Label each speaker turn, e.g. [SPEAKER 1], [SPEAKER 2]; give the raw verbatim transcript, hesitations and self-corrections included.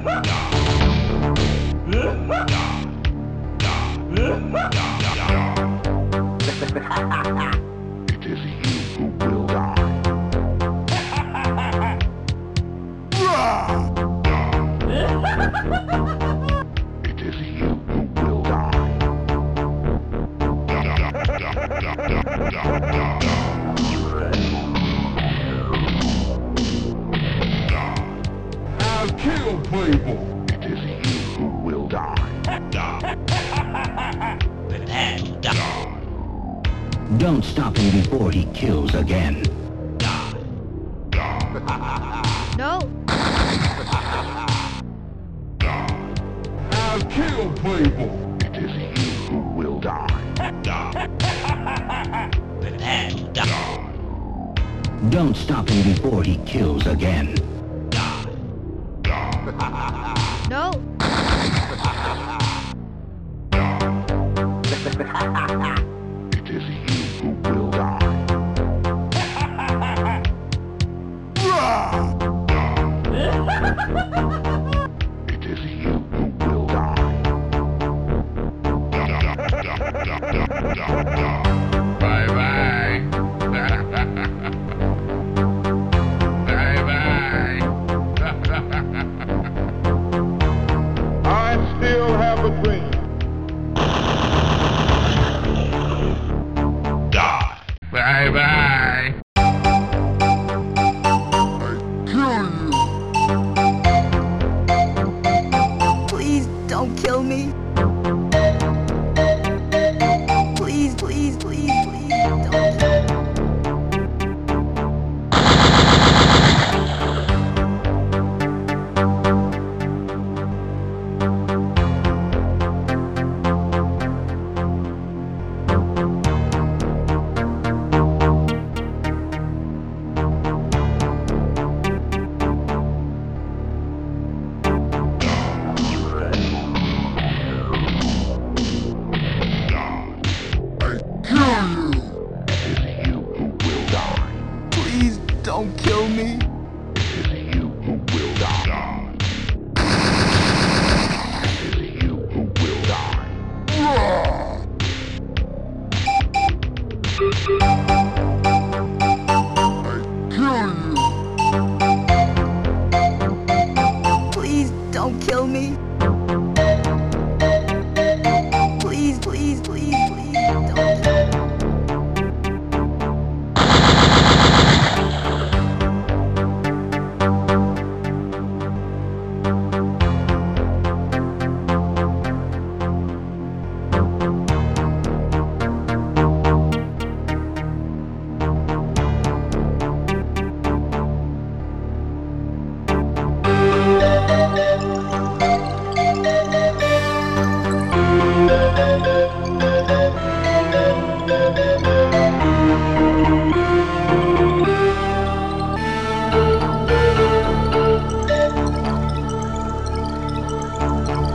[SPEAKER 1] It is you who will die. It is you who will die.
[SPEAKER 2] I'll kill Playboy.
[SPEAKER 1] It is you who will die.
[SPEAKER 3] Prepare to die.
[SPEAKER 4] Don't stop him before he kills again.
[SPEAKER 5] No.
[SPEAKER 2] I'll kill Playboy.
[SPEAKER 1] It is you who will die.
[SPEAKER 3] Prepare to die.
[SPEAKER 4] Don't stop him before he kills again.
[SPEAKER 5] No.
[SPEAKER 1] It is you who will die. It is you who will die.
[SPEAKER 2] Bye bye. Bye bye. I still have a dream.
[SPEAKER 1] Die.
[SPEAKER 2] Bye bye. I kill you.
[SPEAKER 5] Please don't kill me. Please, please, please, please don't kill me. Please don't kill me.
[SPEAKER 1] It is you who will die. It is you who will die.
[SPEAKER 2] I kill you.
[SPEAKER 5] Please don't kill me.